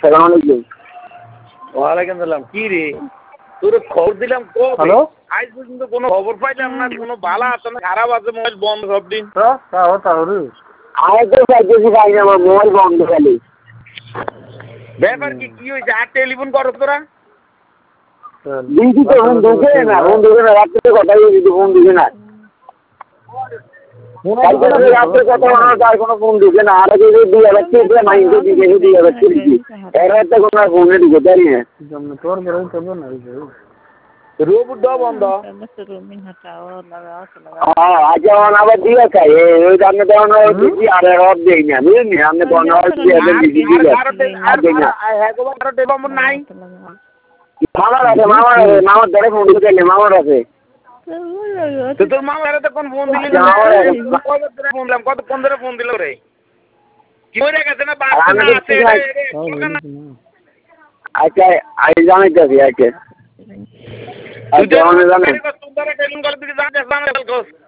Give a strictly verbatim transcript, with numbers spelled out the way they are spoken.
আসসালামু আলাইকুম। ওয়ালাইকুম সালাম। কি রে তোর খবর দিলাম কবে? হ্যালো আজ পর্যন্ত কোনো খবর পাইলাম না, কোনো বালা আছে না খারাপ আছে, মোবাইল বন্ধ সব দিন। তাও তাও রে আমি তো চাইতেছি ভাই আমার মোবাইল বন্ধ খালি। ব্যাপার কি কি হয়েছে? আর টেলিফোন করো তোরা? দিদি তো ফোন ঢুকে না, ফোন ঢুকে না, রাত্রে কথা বলছি ফোন ঢুকে না। রাত্রে কথা বলার তার কোনো ফোন ঢুকে না। আর যদি দুই হাজার টাকা মাইন্ডে দিকে দুই হাজার টাকা এর একটা কোনো ফোনে ঢুকে পারি না। তোর বেরোয় করবো না রোবট বন্ধ। হ্যাঁ আচ্ছা আবার দিয়ে খাই ওই আপনি তখন দিচ্ছি আর রব দেই না বুঝলি আপনি তখন নাই মামার আছে মামার আছে মামার ধরে ফোন ঢুকে মামার আছে। তোর মামার তো কোন ফোন দিলি? ফোন দিলাম কতক্ষণ ধরে ফোন দিল রে? কি হয়ে গেছে না? আচ্ছা আমি জানাইতেছি আচ্ছা তুই তো টেলিফোন করে দিকে জানাস